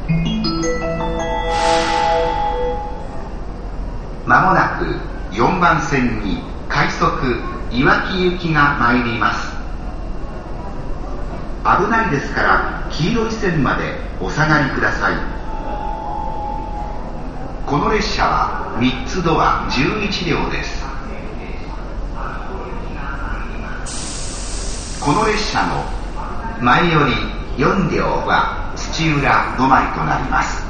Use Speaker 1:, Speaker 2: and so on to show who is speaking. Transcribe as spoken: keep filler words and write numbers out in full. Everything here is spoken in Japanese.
Speaker 1: まもなくよんばん線に快速いわき行きが参ります。危ないですから黄色い線までお下がりください。この列車はみっつドアじゅういち両です。この列車の前よりよん両は土浦止まりとなります。